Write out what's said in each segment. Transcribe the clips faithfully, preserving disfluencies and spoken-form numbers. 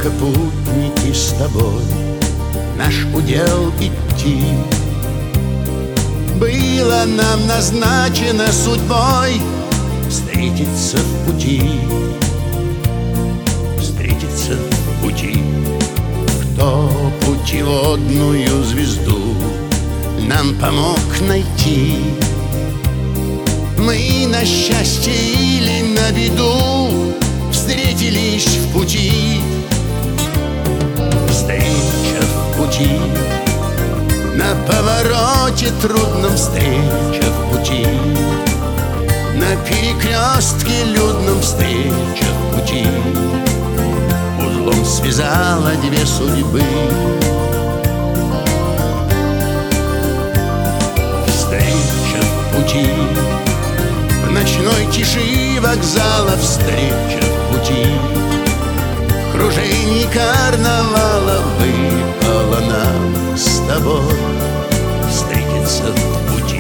только путники с тобой, наш удел идти. Было нам назначено судьбой встретиться в пути, встретиться в пути. Кто путеводную звезду нам помог найти? Мы на счастье или на беду встретились в пути. Встреча в пути, на повороте трудном встреча в пути, на перекрестке людном встреча в пути. Узлом связала две судьбы. Встреча в пути, в ночной тиши вокзала встреча в пути. В кружении карнавала выпало нам с тобой встретиться в пути.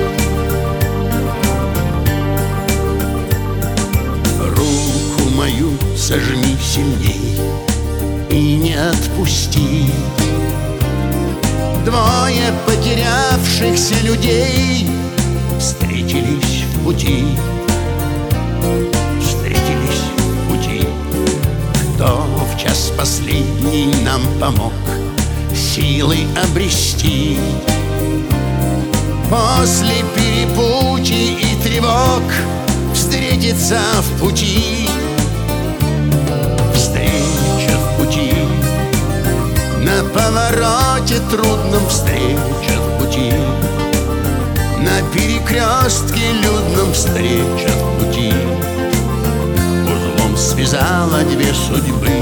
Руку мою сожми сильней и не отпусти. Двое потерявшихся людей встретились в пути, встретились в пути. Кто в час последний нам помог силы обрести? После перепутий и тревог встретиться в пути. Встреча в пути, на повороте трудном встреча в пути, на перекрестке людном встреча в пути. Узлом связала две судьбы.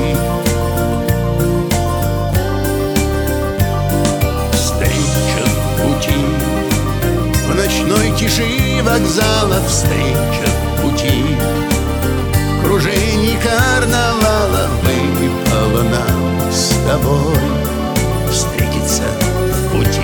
Встреча в пути, в ночной тиши вокзала встреча в пути. В кружении карнавала выпало нам с тобой встретиться в пути.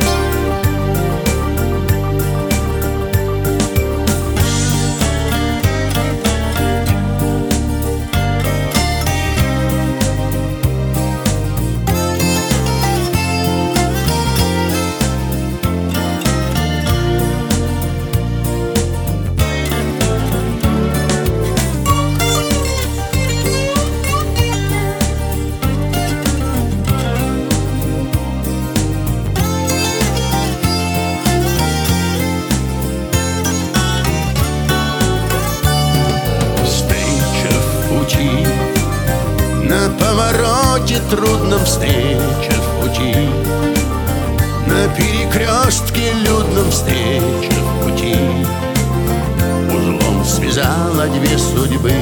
На повороте трудном встреча в пути, на перекрестке людном встреча в пути. Узлом связала две судьбы.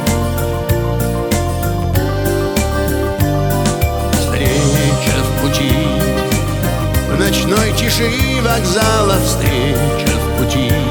Встреча в пути, в ночной тиши вокзала встреча в пути.